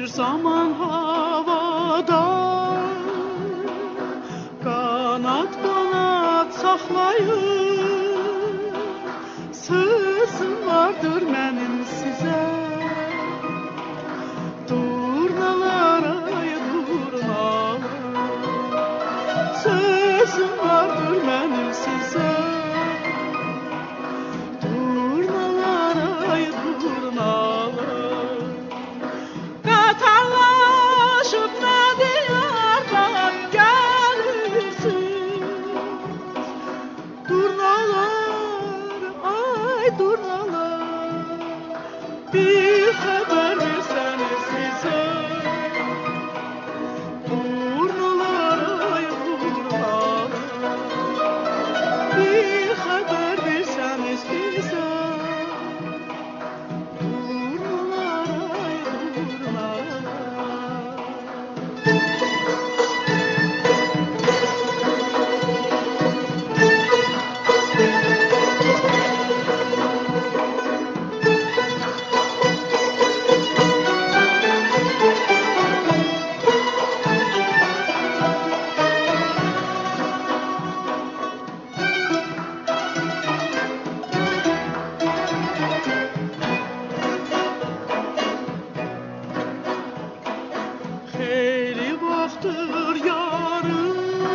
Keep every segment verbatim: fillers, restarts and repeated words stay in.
zaman havada kanat kanat saxlayır, sözüm vardır mənim sizə. Durnalar ay durnalar, sözüm vardır mənim sizə. Durnalar ay durnalar, qatarlaşıb nə diyardan gəlirsin. Durnalar ay durnalar, bir xəbər versəniz bizə. Durnalar ay durnalar, bir xəbər versəniz bizə. Durnalar ay durnalar. Xeyli vaxtdır yarım,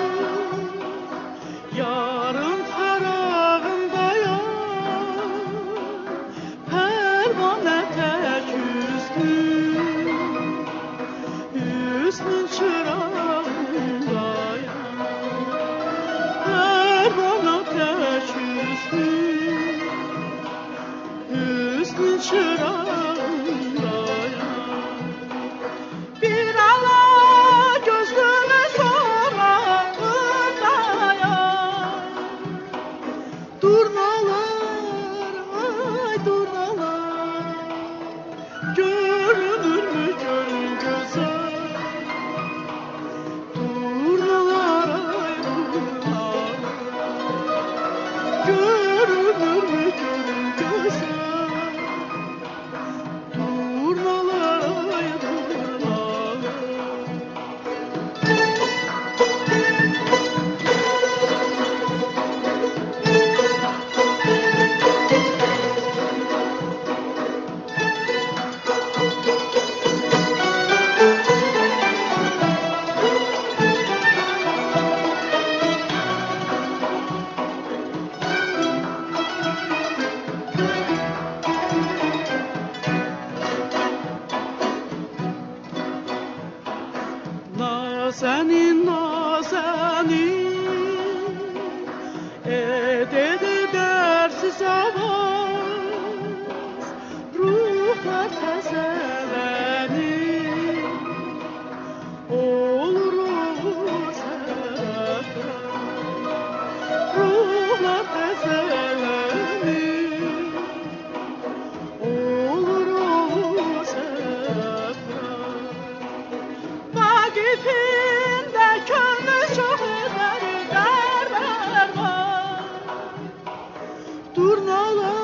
yarım fərağındayam, pərvanə tək üstün, üstün çırağındayam, pərvanə tək üstün, üstün çırağındayam. Bir ala gözlüğüme sorağındayam. Durnalar ay durnalar, görünür mü gönül güzel. Durnalar ay durnalar, görünür mü gönül güzel. Durnalar ay durnalar. Nazenin nazenin, ededi dersiz avaz, ruhlar təzələnir, olur olur sərafraz. Ruhlar təzələnir, olur olur sərafraz. Vaqifin də könlü çox edər dərlər var. Durnalar